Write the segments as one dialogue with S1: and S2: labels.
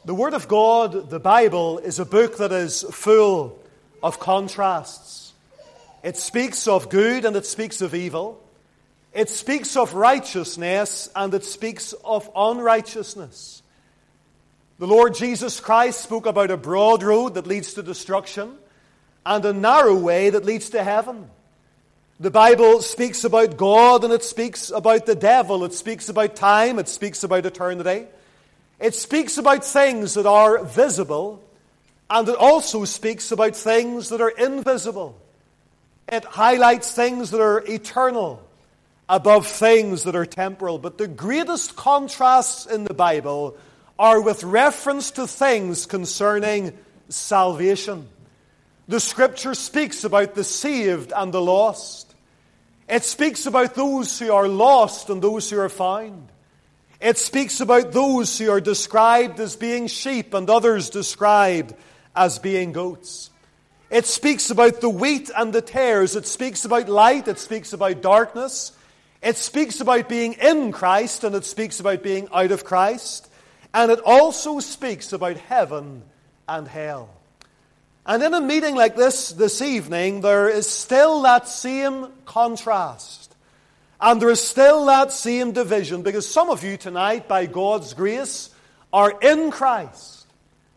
S1: The Word of God, the Bible, is a book that is full of contrasts. It speaks of good and it speaks of evil. It speaks of righteousness and it speaks of unrighteousness. The Lord Jesus Christ spoke about a broad road that leads to destruction and a narrow way that leads to heaven. The Bible speaks about God and it speaks about the devil. It speaks about time. It speaks about eternity. It speaks about things that are visible, and it also speaks about things that are invisible. It highlights things that are eternal above things that are temporal. But the greatest contrasts in the Bible are with reference to things concerning salvation. The Scripture speaks about the saved and the lost. It speaks about those who are lost and those who are found. It speaks about those who are described as being sheep and others described as being goats. It speaks about the wheat and the tares. It speaks about light. It speaks about darkness. It speaks about being in Christ and it speaks about being out of Christ. And it also speaks about heaven and hell. And in a meeting like this evening, there is still that same contrast. And there is still that same division, because some of you tonight, by God's grace, are in Christ.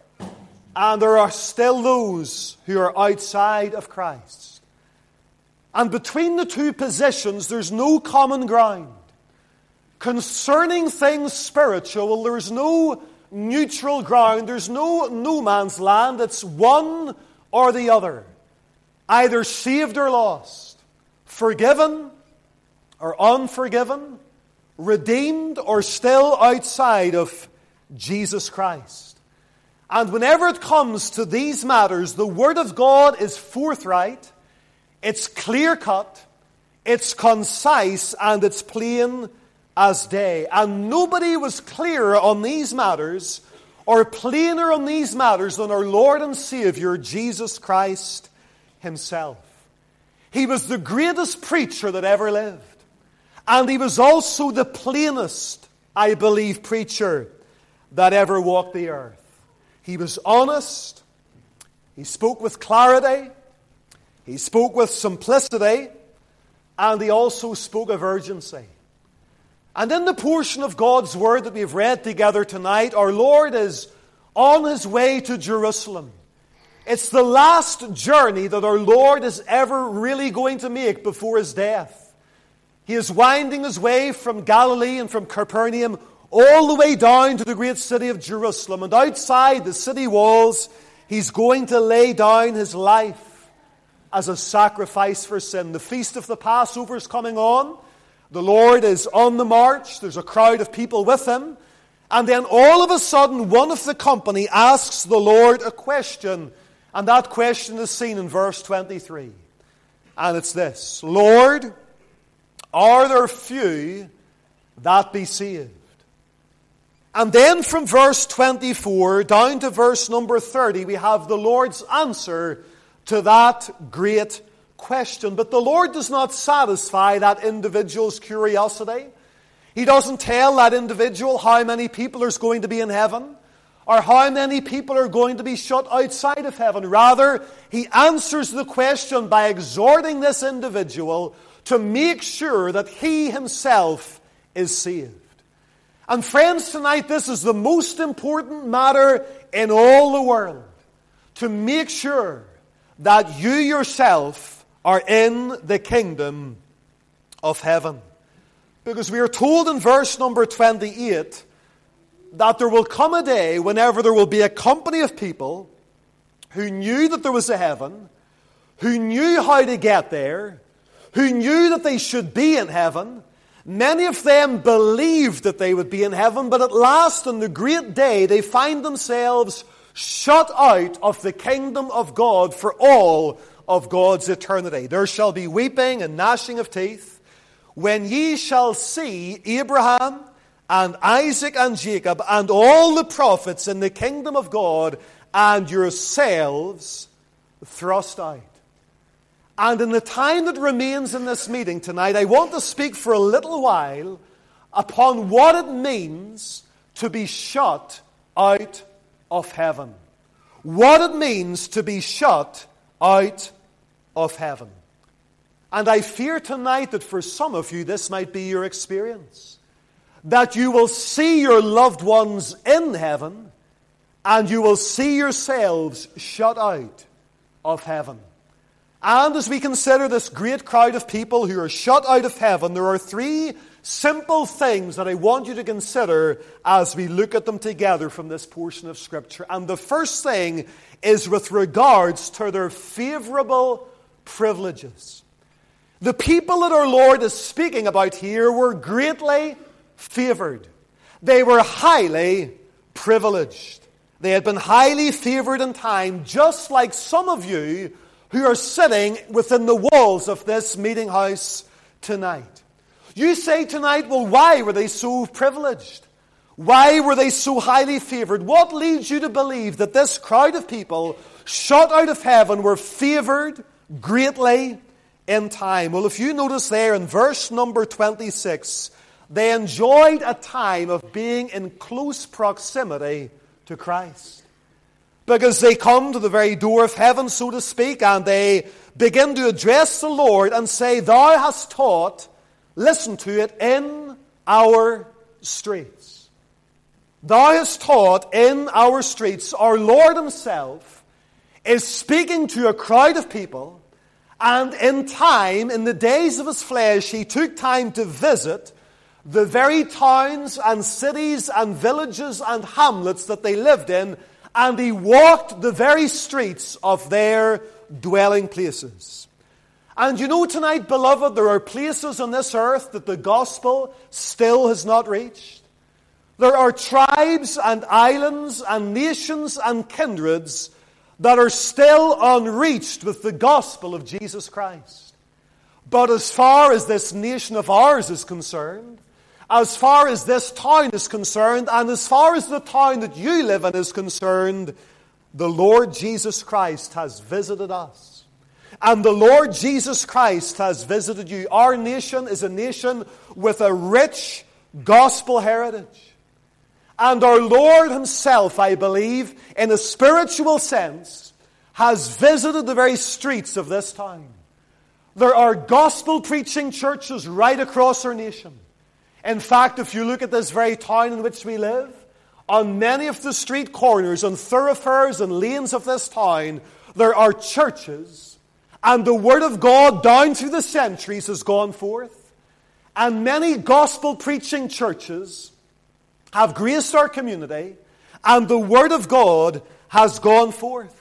S1: And there are still those who are outside of Christ. And between the two positions, there's no common ground. Concerning things spiritual, there's no neutral ground. There's no man's land. It's one or the other. Either saved or lost. Forgiven or unforgiven, redeemed or still outside of Jesus Christ. And whenever it comes to these matters, the Word of God is forthright, it's clear-cut, it's concise, and it's plain as day. And nobody was clearer on these matters or plainer on these matters than our Lord and Savior, Jesus Christ Himself. He was the greatest preacher that ever lived. And He was also the plainest, I believe, preacher that ever walked the earth. He was honest. He spoke with clarity. He spoke with simplicity. And He also spoke of urgency. And in the portion of God's Word that we've read together tonight, our Lord is on His way to Jerusalem. It's the last journey that our Lord is ever really going to make before His death. He is winding His way from Galilee and from Capernaum all the way down to the great city of Jerusalem. And outside the city walls, He's going to lay down His life as a sacrifice for sin. The feast of the Passover is coming on. The Lord is on the march. There's a crowd of people with Him. And then all of a sudden, one of the company asks the Lord a question. And that question is seen in verse 23. And it's this: Lord, are there few that be saved? And then from verse 24 down to verse number 30, we have the Lord's answer to that great question. But the Lord does not satisfy that individual's curiosity. He doesn't tell that individual how many people are going to be in heaven or how many people are going to be shut outside of heaven. Rather, He answers the question by exhorting this individual to make sure that he himself is saved. And friends, tonight this is the most important matter in all the world. To make sure that you yourself are in the kingdom of heaven. Because we are told in verse number 28 that there will come a day whenever there will be a company of people who knew that there was a heaven, who knew how to get there, who knew that they should be in heaven. Many of them believed that they would be in heaven, but at last on the great day they find themselves shut out of the kingdom of God for all of God's eternity. There shall be weeping and gnashing of teeth when ye shall see Abraham and Isaac and Jacob and all the prophets in the kingdom of God, and yourselves thrust out. And in the time that remains in this meeting tonight, I want to speak for a little while upon what it means to be shut out of heaven. What it means to be shut out of heaven. And I fear tonight that for some of you this might be your experience. That you will see your loved ones in heaven and you will see yourselves shut out of heaven. And as we consider this great crowd of people who are shut out of heaven, there are three simple things that I want you to consider as we look at them together from this portion of Scripture. And the first thing is with regards to their favorable privileges. The people that our Lord is speaking about here were greatly favored. They were highly privileged. They had been highly favored in time, just like some of you who are sitting within the walls of this meeting house tonight. You say tonight, well, why were they so privileged? Why were they so highly favored? What leads you to believe that this crowd of people shut out of heaven were favored greatly in time? Well, if you notice there in verse number 26, they enjoyed a time of being in close proximity to Christ. Because they come to the very door of heaven, so to speak, and they begin to address the Lord and say, Thou hast taught, listen to it, in our streets. Thou hast taught in our streets. Our Lord Himself is speaking to a crowd of people, and in time, in the days of His flesh, He took time to visit the very towns and cities and villages and hamlets that they lived in, and He walked the very streets of their dwelling places. And you know tonight, beloved, there are places on this earth that the gospel still has not reached. There are tribes and islands and nations and kindreds that are still unreached with the gospel of Jesus Christ. But as far as this nation of ours is concerned, as far as this town is concerned, and as far as the town that you live in is concerned, the Lord Jesus Christ has visited us. And the Lord Jesus Christ has visited you. Our nation is a nation with a rich gospel heritage. And our Lord Himself, I believe, in a spiritual sense, has visited the very streets of this town. There are gospel preaching churches right across our nation. In fact, if you look at this very town in which we live, on many of the street corners and thoroughfares and lanes of this town, there are churches, and the Word of God down through the centuries has gone forth. And many gospel preaching churches have graced our community, and the Word of God has gone forth.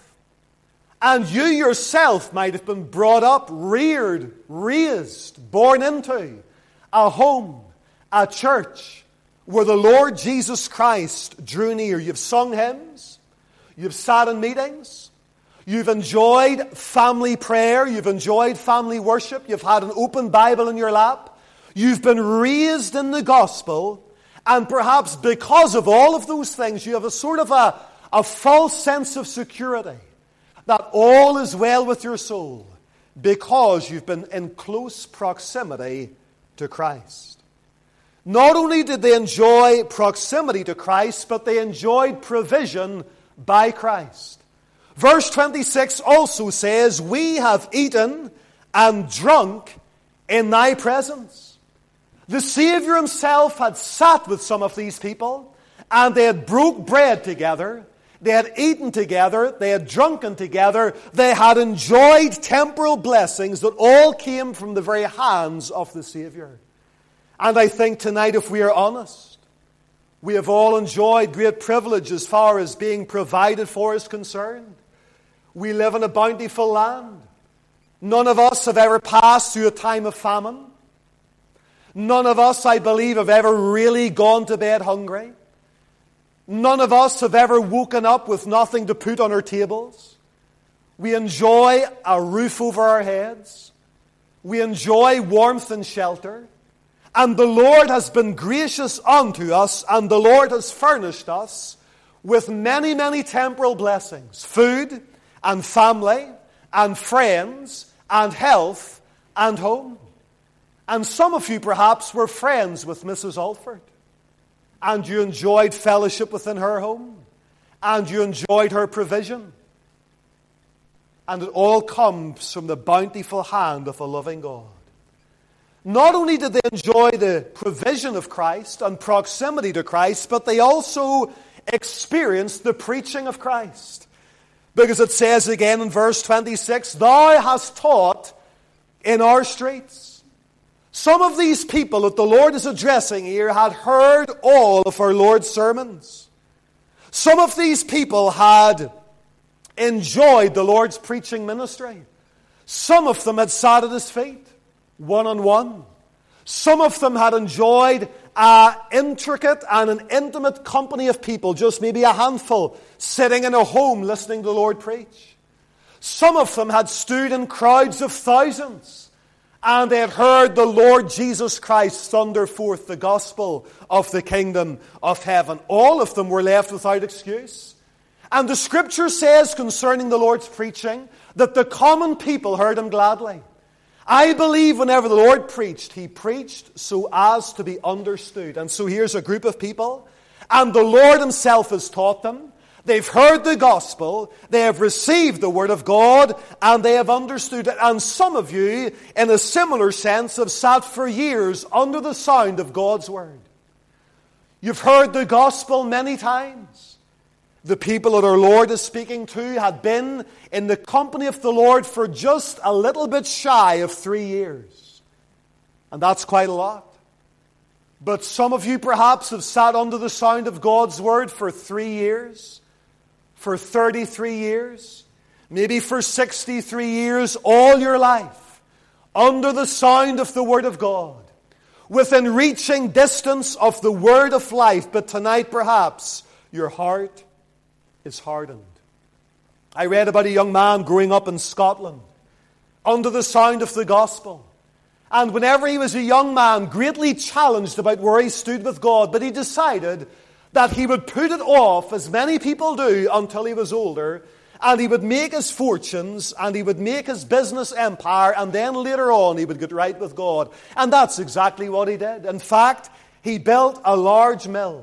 S1: And you yourself might have been brought up, reared, raised, born into a home, a church where the Lord Jesus Christ drew near. You've sung hymns. You've sat in meetings. You've enjoyed family prayer. You've enjoyed family worship. You've had an open Bible in your lap. You've been raised in the gospel. And perhaps because of all of those things, you have a sort of a false sense of security that all is well with your soul because you've been in close proximity to Christ. Not only did they enjoy proximity to Christ, but they enjoyed provision by Christ. Verse 26 also says, We have eaten and drunk in Thy presence. The Savior Himself had sat with some of these people, and they had broke bread together, they had eaten together, they had drunken together, they had enjoyed temporal blessings that all came from the very hands of the Savior. And I think tonight, if we are honest, we have all enjoyed great privilege as far as being provided for is concerned. We live in a bountiful land. None of us have ever passed through a time of famine. None of us, I believe, have ever really gone to bed hungry. None of us have ever woken up with nothing to put on our tables. We enjoy a roof over our heads. We enjoy warmth and shelter. And the Lord has been gracious unto us, and the Lord has furnished us with many, many temporal blessings. Food and family and friends and health and home. And some of you perhaps were friends with Mrs. Alford. And you enjoyed fellowship within her home. and you enjoyed her provision. And it all comes from the bountiful hand of a loving God. Not only did they enjoy the provision of Christ and proximity to Christ, but they also experienced the preaching of Christ. Because it says again in verse 26, "Thou hast taught in our streets." Some of these people that the Lord is addressing here had heard all of our Lord's sermons. Some of these people had enjoyed the Lord's preaching ministry. Some of them had sat at His feet, one-on-one. Some of them had enjoyed an intricate and an intimate company of people, just maybe a handful, sitting in a home listening to the Lord preach. Some of them had stood in crowds of thousands, and they had heard the Lord Jesus Christ thunder forth the gospel of the kingdom of heaven. All of them were left without excuse. And the Scripture says concerning the Lord's preaching that the common people heard Him gladly. I believe whenever the Lord preached, He preached so as to be understood. And so here's a group of people, and the Lord Himself has taught them. They've heard the gospel, they have received the Word of God, and they have understood it. And some of you, in a similar sense, have sat for years under the sound of God's Word. You've heard the gospel many times. The people that our Lord is speaking to had been in the company of the Lord for just a little bit shy of 3 years. And that's quite a lot. But some of you perhaps have sat under the sound of God's Word for 3 years, for 33 years, maybe for 63 years, all your life, under the sound of the Word of God, within reaching distance of the Word of life. But tonight perhaps your heart is hardened. I read about a young man growing up in Scotland under the sound of the gospel. And whenever he was a young man, greatly challenged about where he stood with God, but he decided that he would put it off, as many people do, until he was older, and he would make his fortunes, and he would make his business empire, and then later on he would get right with God. And that's exactly what he did. In fact, he built a large mill.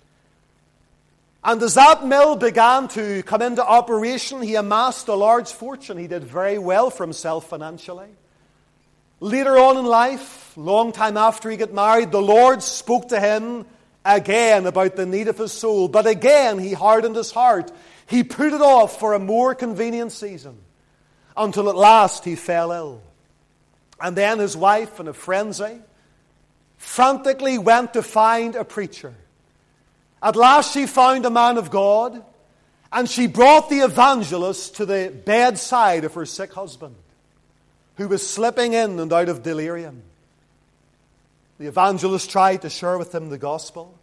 S1: And as that mill began to come into operation, he amassed a large fortune. He did very well for himself financially. Later on in life, long time after he got married, the Lord spoke to him again about the need of his soul. But again, he hardened his heart. He put it off for a more convenient season, until at last he fell ill. And then his wife, in a frenzy, frantically went to find a preacher. At last she found a man of God, and she brought the evangelist to the bedside of her sick husband, who was slipping in and out of delirium. The evangelist tried to share with him the gospel.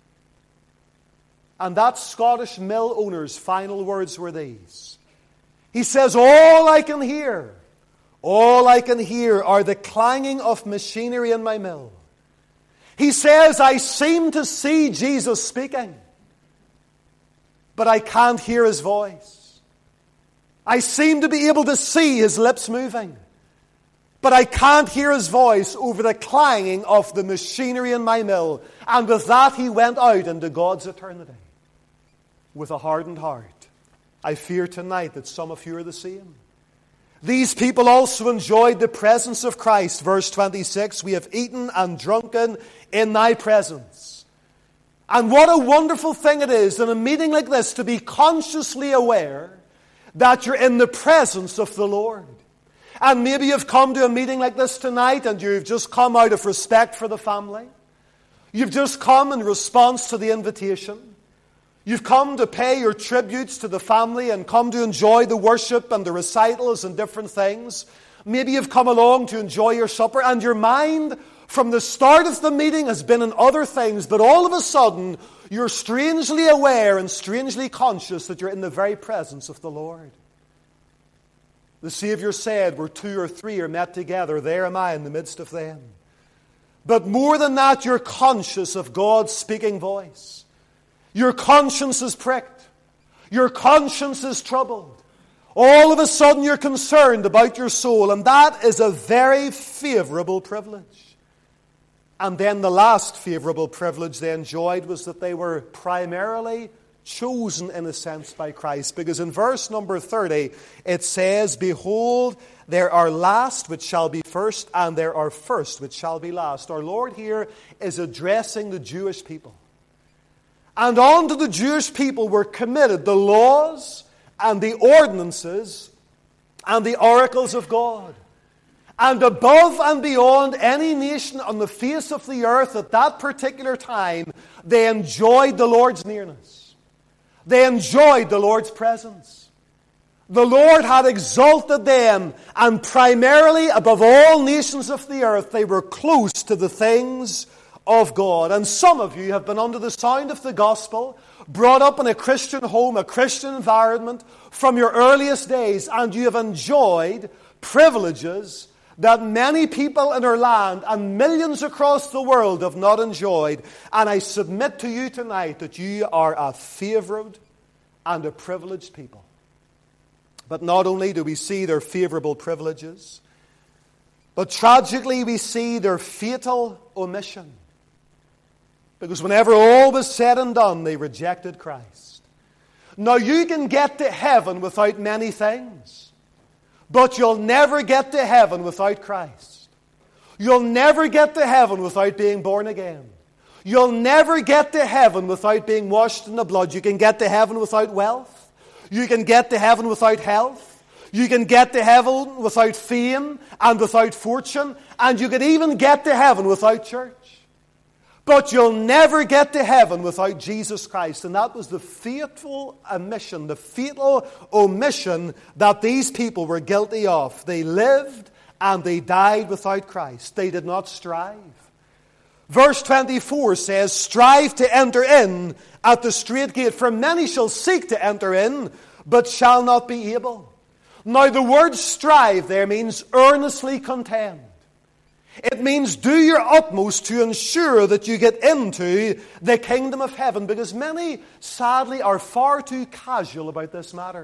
S1: And that Scottish mill owner's final words were these. He says, all I can hear are the clanging of machinery in my mill. He says, I seem to see Jesus speaking, but I can't hear His voice. I seem to be able to see His lips moving, but I can't hear His voice over the clanging of the machinery in my mill. And with that, he went out into God's eternity with a hardened heart. I fear tonight that some of you are the same. These people also enjoyed the presence of Christ. Verse 26, we have eaten and drunken in thy presence. And what a wonderful thing it is in a meeting like this to be consciously aware that you're in the presence of the Lord. And maybe you've come to a meeting like this tonight and you've just come out of respect for the family. You've just come in response to the invitation. You've come to pay your tributes to the family and come to enjoy the worship and the recitals and different things. Maybe you've come along to enjoy your supper, and your mind from the start of the meeting has been in other things, but all of a sudden you're strangely aware and strangely conscious that you're in the very presence of the Lord. The Savior said, where 2 or 3 are met together, there am I in the midst of them. But more than that, you're conscious of God's speaking voice. Your conscience is pricked. Your conscience is troubled. All of a sudden you're concerned about your soul, and that is a very favorable privilege. And then the last favorable privilege they enjoyed was that they were primarily chosen in a sense by Christ. Because in verse number 30, it says, "Behold, there are last which shall be first, and there are first which shall be last." Our Lord here is addressing the Jewish people. And unto the Jewish people were committed the laws and the ordinances and the oracles of God. And above and beyond any nation on the face of the earth at that particular time, they enjoyed the Lord's nearness. They enjoyed the Lord's presence. The Lord had exalted them, and primarily above all nations of the earth, they were close to the things of God. And some of you have been under the sound of the gospel, brought up in a Christian home, a Christian environment from your earliest days, and you have enjoyed privileges that many people in our land and millions across the world have not enjoyed. And I submit to you tonight that you are a favored and a privileged people. But not only do we see their favorable privileges, but tragically we see their fatal omission. Because whenever all was said and done, they rejected Christ. Now you can get to heaven without many things, but you'll never get to heaven without Christ. You'll never get to heaven without being born again. You'll never get to heaven without being washed in the blood. You can get to heaven without wealth. You can get to heaven without health. You can get to heaven without fame and without fortune. And you can even get to heaven without church. But you'll never get to heaven without Jesus Christ. And that was the fatal omission that these people were guilty of. They lived and they died without Christ. They did not strive. Verse 24 says, "Strive to enter in at the strait gate, for many shall seek to enter in, but shall not be able." Now the word strive there means earnestly contend. It means do your utmost to ensure that you get into the kingdom of heaven, because many, sadly, are far too casual about this matter.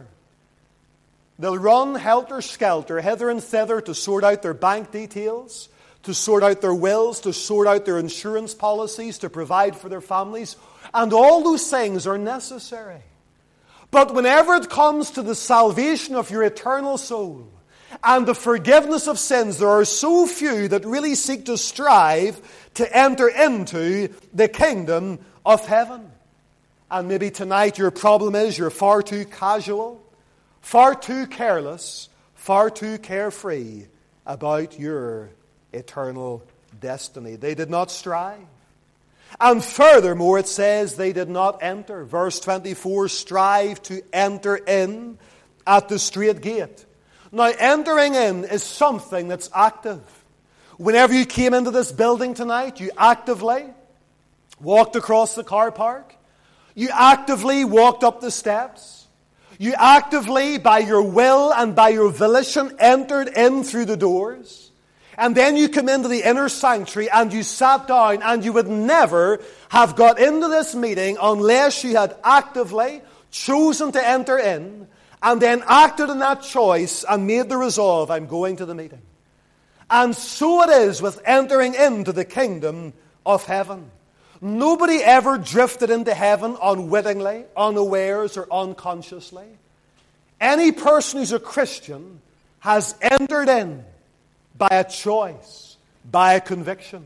S1: They'll run helter-skelter, hither and thither, to sort out their bank details, to sort out their wills, to sort out their insurance policies, to provide for their families. And all those things are necessary. But whenever it comes to the salvation of your eternal soul and the forgiveness of sins, there are so few that really seek to strive to enter into the kingdom of heaven. And maybe tonight your problem is you're far too casual, far too careless, far too carefree about your eternal destiny. They did not strive. And furthermore, it says they did not enter. Verse 24, "Strive to enter in at the strait gate." Now, entering in is something that's active. Whenever you came into this building tonight, you actively walked across the car park. You actively walked up the steps. You actively, by your will and by your volition, entered in through the doors. And then you come into the inner sanctuary and you sat down, and you would never have got into this meeting unless you had actively chosen to enter in and then acted in that choice and made the resolve, I'm going to the meeting. And so it is with entering into the kingdom of heaven. Nobody ever drifted into heaven unwittingly, unawares, or unconsciously. Any person who's a Christian has entered in by a choice, by a conviction.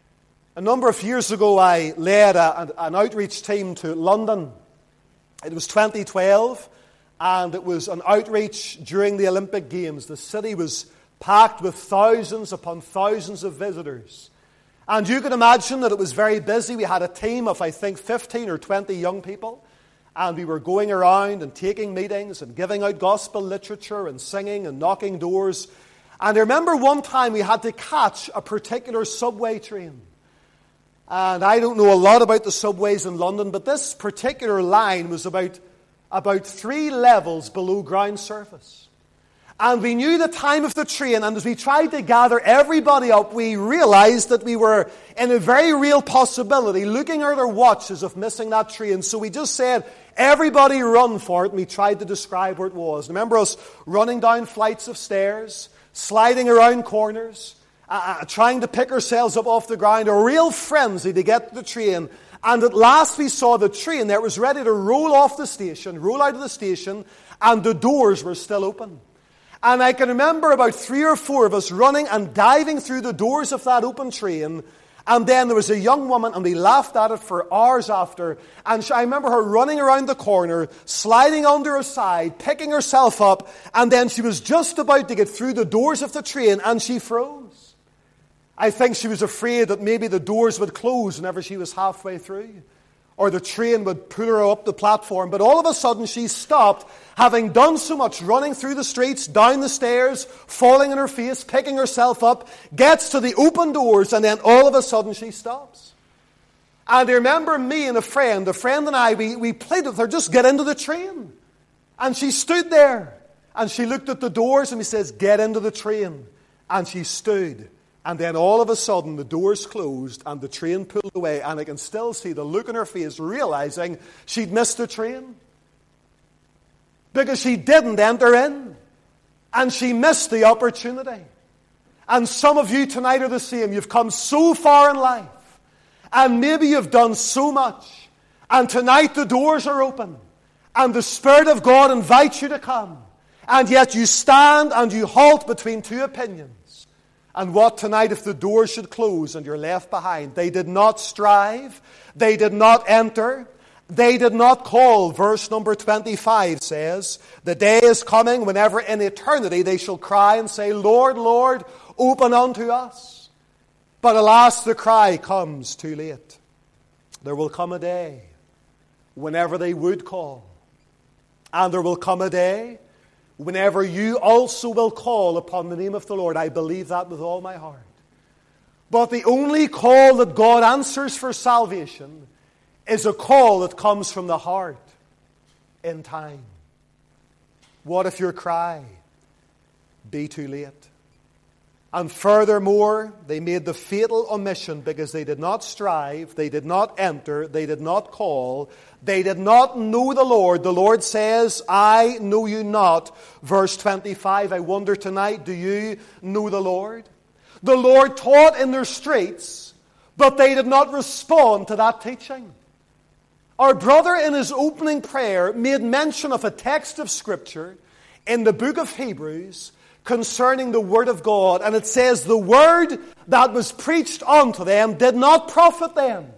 S1: A number of years ago, I led an outreach team to London. It was 2012, and it was an outreach during the Olympic Games. The city was packed with thousands upon thousands of visitors. And you can imagine that it was very busy. We had a team of, I think, 15 or 20 young people. And we were going around and taking meetings and giving out gospel literature and singing and knocking doors. And I remember one time we had to catch a particular subway train. And I don't know a lot about the subways in London, but this particular line was about 3 levels below ground surface. And we knew the time of the train, and as we tried to gather everybody up, we realized that we were in a very real possibility, looking at our watches, of missing that train. So we just said, everybody run for it, and we tried to describe where it was. Remember us running down flights of stairs, sliding around corners, trying to pick ourselves up off the ground, a real frenzy to get to the train. And at last we saw the train there. It was ready to roll off the station, roll out of the station, and the doors were still open. And I can remember about 3 or 4 of us running and diving through the doors of that open train. And then there was a young woman, and we laughed at it for hours after. And I remember her running around the corner, sliding under her side, picking herself up. And then she was just about to get through the doors of the train, and she froze. I think she was afraid that maybe the doors would close whenever she was halfway through, or the train would pull her up the platform. But all of a sudden she stopped, having done so much running through the streets, down the stairs, falling on her face, picking herself up, gets to the open doors, and then all of a sudden she stops. And I remember me and a friend and I, we played with her, just get into the train. And she stood there, and she looked at the doors, and we says, get into the train. And she stood. And then all of a sudden the doors closed and the train pulled away, and I can still see the look on her face, realizing she'd missed the train. Because she didn't enter in. And she missed the opportunity. And some of you tonight are the same. You've come so far in life. And maybe you've done so much. And tonight the doors are open. And the Spirit of God invites you to come. And yet you stand and you halt between 2 opinions. And what tonight if the doors should close and you're left behind? They did not strive. They did not enter. They did not call. Verse number 25 says, the day is coming whenever in eternity they shall cry and say, Lord, Lord, open unto us. But alas, the cry comes too late. There will come a day whenever they would call. And there will come a day whenever you also will call upon the name of the Lord. I believe that with all my heart. But the only call that God answers for salvation is a call that comes from the heart in time. What if your cry be too late? And furthermore, they made the fatal omission because they did not strive, they did not enter, they did not call, they did not know the Lord. The Lord says, I know you not. Verse 25, I wonder tonight, do you know the Lord? The Lord taught in their streets, but they did not respond to that teaching. Our brother in his opening prayer made mention of a text of Scripture in the book of Hebrews concerning the Word of God. And it says, the Word that was preached unto them did not profit them,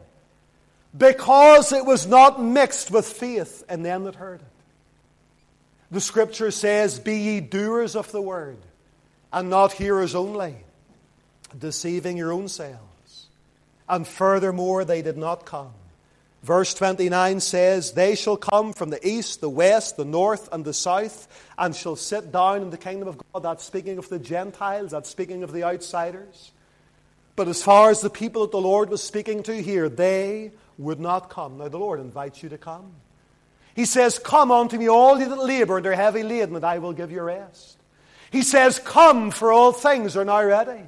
S1: because it was not mixed with faith in them that heard it. The Scripture says, be ye doers of the Word, and not hearers only, deceiving your own selves. And furthermore, they did not come. Verse 29 says, they shall come from the east, the west, the north, and the south, and shall sit down in the kingdom of God. That's speaking of the Gentiles. That's speaking of the outsiders. But as far as the people that the Lord was speaking to here, they would not come. Now the Lord invites you to come. He says, come unto me all ye that labor and are heavy laden, and I will give you rest. He says, come, for all things are now ready.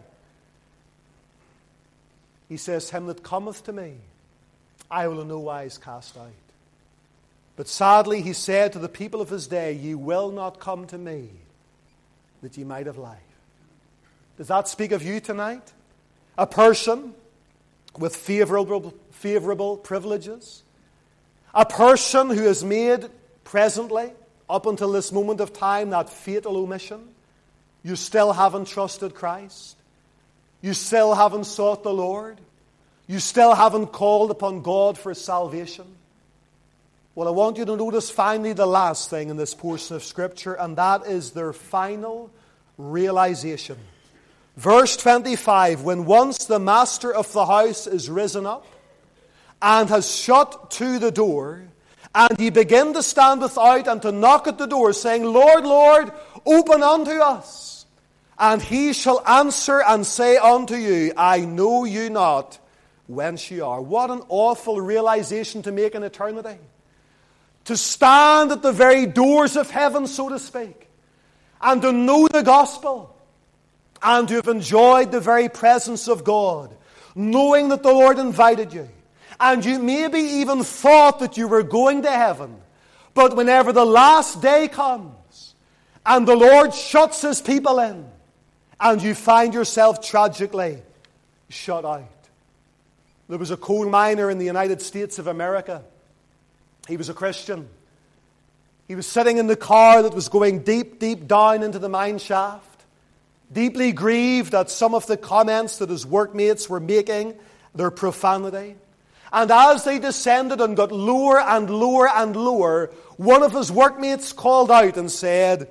S1: He says, him that cometh to me, I will in no wise cast out. But sadly, he said to the people of his day, ye will not come to me, that ye might have life. Does that speak of you tonight? A person with favorable privileges? A person who has made presently, up until this moment of time, that fatal omission? You still haven't trusted Christ? You still haven't sought the Lord? You still haven't called upon God for salvation? Well, I want you to notice finally the last thing in this portion of Scripture, and that is their final realization. Verse 25, when once the master of the house is risen up and has shut to the door, and ye begin to stand without and to knock at the door, saying, Lord, Lord, open unto us. And he shall answer and say unto you, I know you not whence you are. What an awful realization to make in eternity. To stand at the very doors of heaven, so to speak, and to know the gospel, and to have enjoyed the very presence of God, knowing that the Lord invited you, and you maybe even thought that you were going to heaven, but whenever the last day comes, and the Lord shuts his people in, and you find yourself tragically shut out. There was a coal miner in the United States of America. He was a Christian. He was sitting in the car that was going deep, deep down into the mine shaft, deeply grieved at some of the comments that his workmates were making, their profanity. And as they descended and got lower and lower and lower, one of his workmates called out and said,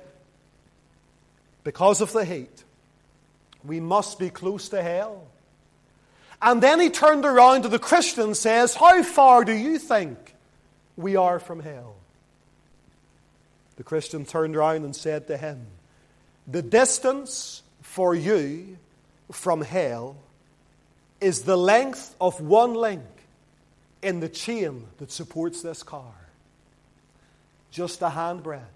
S1: "Because of the heat, we must be close to hell." And then he turned around to the Christian and says, "How far do you think we are from hell?" The Christian turned around and said to him, "The distance for you from hell is the length of one link in the chain that supports this car. Just a handbreadth."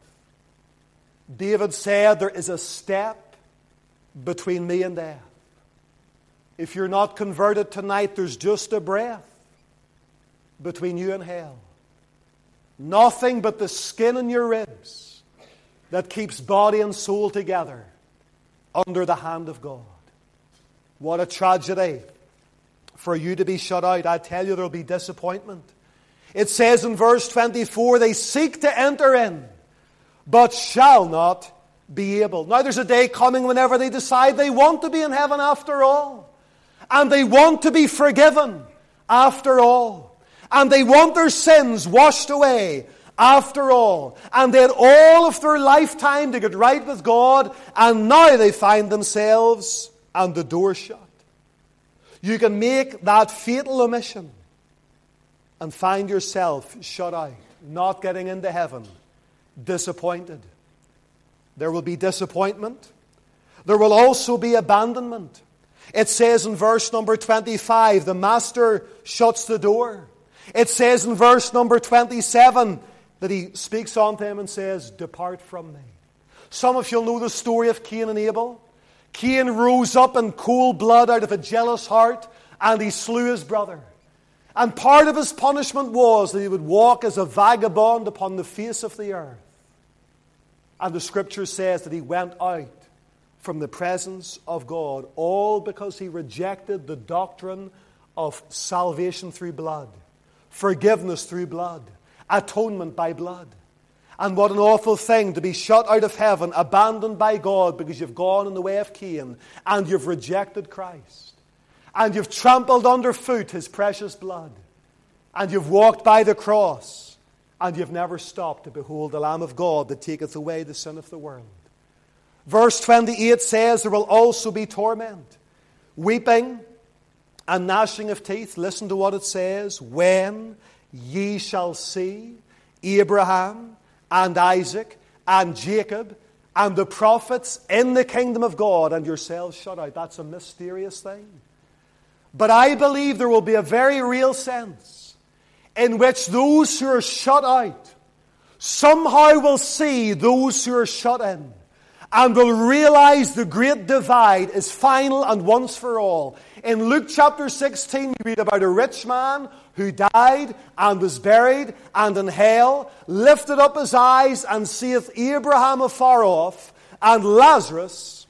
S1: David said, "There is a step between me and death." If you're not converted tonight, there's just a breath between you and hell. Nothing but the skin in your ribs that keeps body and soul together under the hand of God. What a tragedy for you to be shut out. I tell you, there will be disappointment. It says in verse 24, "They seek to enter in, but shall not be able." Now there's a day coming whenever they decide they want to be in heaven after all. And they want to be forgiven after all. And they want their sins washed away after all. And they had all of their lifetime to get right with God. And now they find themselves and the door shut. You can make that fatal omission and find yourself shut out, not getting into heaven, disappointed. There will be disappointment. There will also be abandonment. It says in verse number 25, the master shuts the door. It says in verse number 27 that he speaks unto him and says, "Depart from me." Some of you know the story of Cain and Abel. Cain rose up in cold blood out of a jealous heart and he slew his brother. And part of his punishment was that he would walk as a vagabond upon the face of the earth. And the scripture says that he went out from the presence of God, all because he rejected the doctrine of salvation through blood, forgiveness through blood, atonement by blood. And what an awful thing to be shut out of heaven, abandoned by God because you've gone in the way of Cain and you've rejected Christ. And you've trampled underfoot his precious blood. And you've walked by the cross and you've never stopped to behold the Lamb of God that taketh away the sin of the world. Verse 28 says there will also be torment, weeping and gnashing of teeth. Listen to what it says. "When ye shall see Abraham and Isaac and Jacob and the prophets in the kingdom of God and yourselves shut out." That's a mysterious thing. But I believe there will be a very real sense in which those who are shut out somehow will see those who are shut in. And will realize the great divide is final and once for all. In Luke chapter 16, we read about a rich man who died and was buried and in hell, lifted up his eyes and seeth Abraham afar off and Lazarus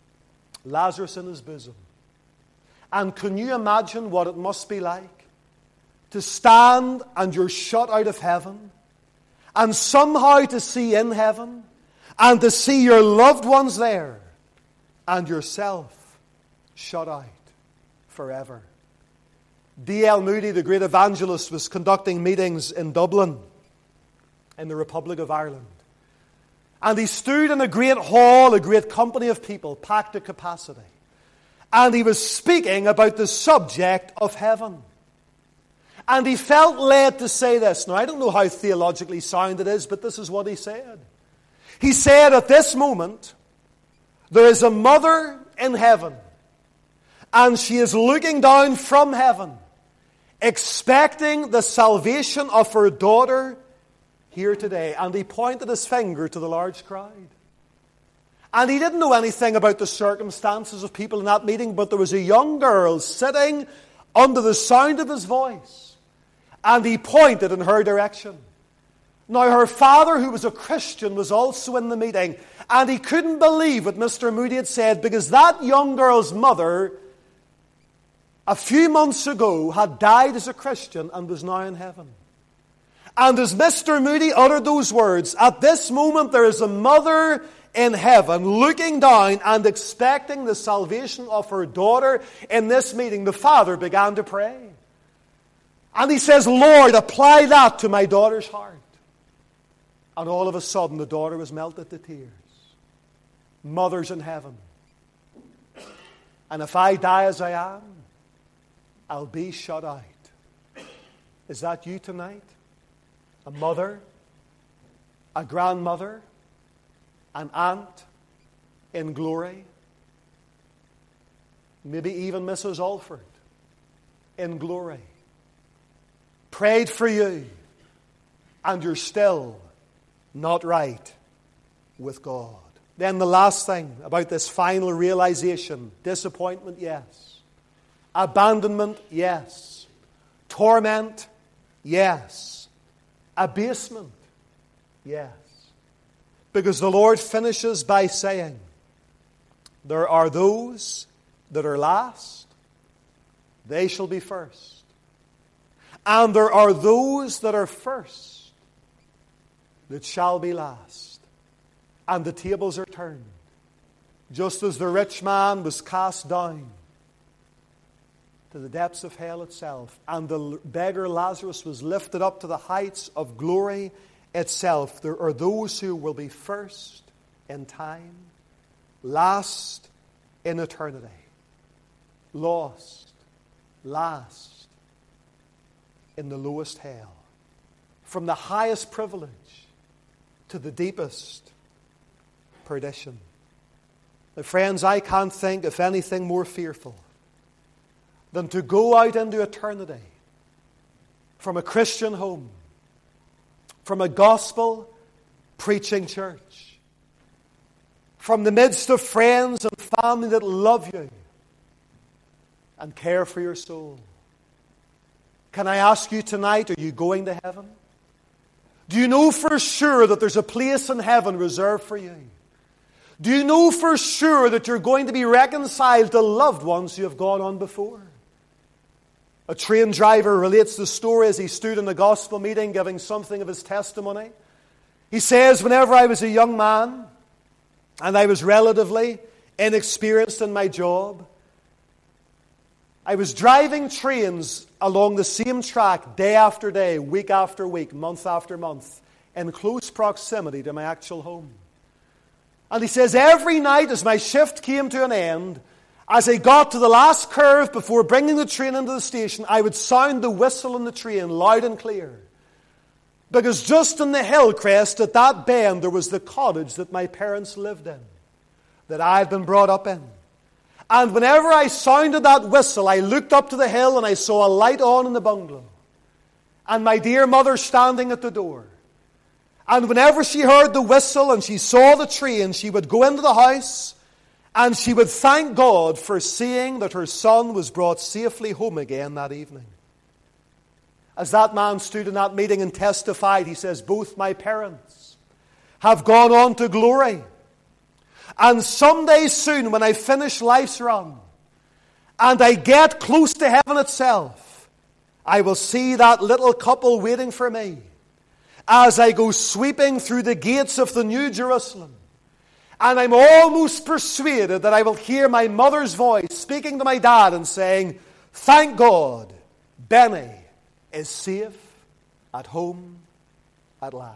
S1: in his bosom. And can you imagine what it must be like to stand and you're shut out of heaven and somehow to see in heaven and to see your loved ones there and yourself shut out forever. D.L. Moody, the great evangelist, was conducting meetings in Dublin in the Republic of Ireland. And he stood in a great hall, a great company of people, packed to capacity. And he was speaking about the subject of heaven. And he felt led to say this. Now, I don't know how theologically sound it is, but this is what he said. He said, at this moment, there is a mother in heaven, and she is looking down from heaven, expecting the salvation of her daughter here today. And he pointed his finger to the large crowd. And he didn't know anything about the circumstances of people in that meeting, but there was a young girl sitting under the sound of his voice. And he pointed in her direction. Now, her father, who was a Christian, was also in the meeting. And he couldn't believe what Mr. Moody had said, because that young girl's mother, a few months ago had died as a Christian and was now in heaven. And as Mr. Moody uttered those words, at this moment there is a mother in heaven looking down and expecting the salvation of her daughter. In this meeting, the father began to pray. And he says, Lord, apply that to my daughter's heart. And all of a sudden, the daughter was melted to tears. Mother's in heaven. And if I die as I am, I'll be shut out. Is that you tonight? A mother, a grandmother, an aunt in glory, maybe even Mrs. Alford in glory, prayed for you, and you're still not right with God. Then the last thing about this final realization: disappointment, yes. Abandonment, yes. Torment, yes. Abasement, yes. Because the Lord finishes by saying, there are those that are last, they shall be first. And there are those that are first, that shall be last. And the tables are turned. Just as the rich man was cast down to the depths of hell itself, and the beggar Lazarus was lifted up to the heights of glory itself, there are those who will be first in time, last in eternity, lost, last in the lowest hell, from the highest privilege to the deepest perdition. Now, friends, I can't think of anything more fearful than to go out into eternity from a Christian home, from a gospel-preaching church, from the midst of friends and family that love you and care for your soul. Can I ask you tonight, are you going to heaven? Do you know for sure that there's a place in heaven reserved for you? Do you know for sure that you're going to be reconciled to loved ones who have gone on before? A train driver relates the story as he stood in a gospel meeting giving something of his testimony. He says, whenever I was a young man and I was relatively inexperienced in my job, I was driving trains along the same track day after day, week after week, month after month, in close proximity to my actual home. And he says, every night as my shift came to an end, as I got to the last curve before bringing the train into the station, I would sound the whistle on the train loud and clear. Because just in the hill crest at that bend, there was the cottage that my parents lived in, that I had been brought up in. And whenever I sounded that whistle, I looked up to the hill and I saw a light on in the bungalow. And my dear mother standing at the door. And whenever she heard the whistle and she saw the train, she would go into the house and she would thank God for seeing that her son was brought safely home again that evening. As that man stood in that meeting and testified, he says, both my parents have gone on to glory. And someday soon, when I finish life's run and I get close to heaven itself, I will see that little couple waiting for me as I go sweeping through the gates of the New Jerusalem. And I'm almost persuaded that I will hear my mother's voice speaking to my dad and saying, thank God, Benny is safe at home at last.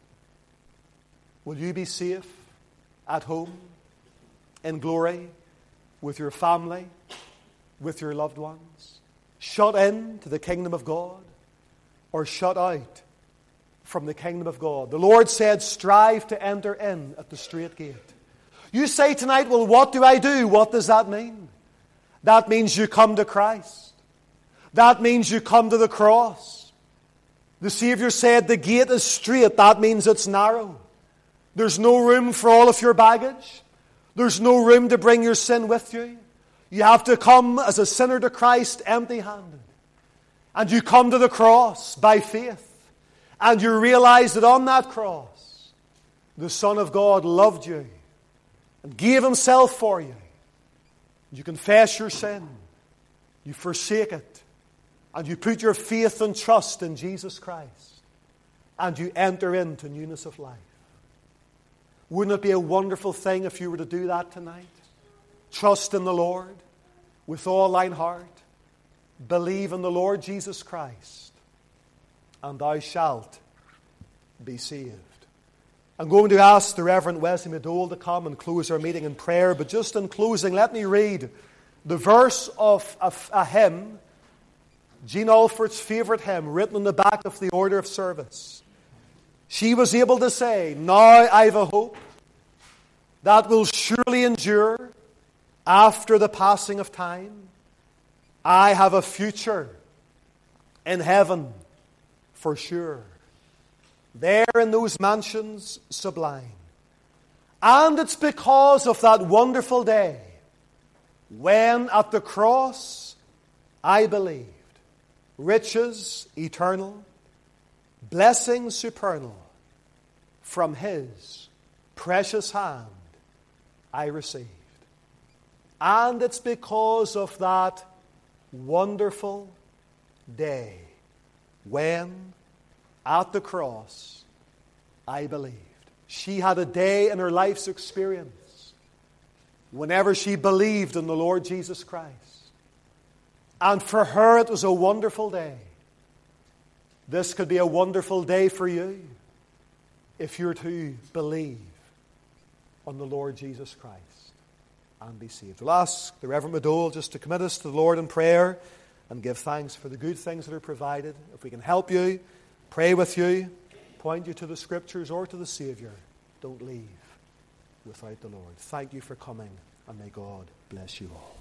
S1: Will you be safe at home in glory with your family, with your loved ones, shut in to the kingdom of God, or shut out from the kingdom of God? The Lord said, strive to enter in at the strait gate. You say tonight, well, what do I do? What does that mean? That means you come to Christ. That means you come to the cross. The Savior said the gate is straight. That means it's narrow. There's no room for all of your baggage. There's no room to bring your sin with you. You have to come as a sinner to Christ empty-handed. And you come to the cross by faith. And you realize that on that cross, the Son of God loved you and gave Himself for you. You confess your sin. you forsake it, and you put your faith and trust in Jesus Christ, and you enter into newness of life. Wouldn't it be a wonderful thing if you were to do that tonight? Trust in the Lord with all thine heart. Believe in the Lord Jesus Christ, and thou shalt be saved. I'm going to ask the Reverend Wesley McDowell to come and close our meeting in prayer, but just in closing, let me read the verse of a hymn, Jean Alford's favourite hymn, written on the back of the order of service. She was able to say, "Now I've a hope that will surely endure after the passing of time. I have a future in heaven for sure, there in those mansions sublime. And it's because of that wonderful day when at the cross I believed, riches eternal, blessings supernal, from His precious hand I received. And it's because of that wonderful day when at the cross I believed." She had a day in her life's experience whenever she believed in the Lord Jesus Christ. And for her it was a wonderful day. This could be a wonderful day for you if you're to believe on the Lord Jesus Christ and be saved. We'll ask the Reverend McDowell just to commit us to the Lord in prayer and give thanks for the good things that are provided. If we can help you, pray with you, point you to the Scriptures or to the Saviour, don't leave without the Lord. Thank you for coming, and may God bless you all.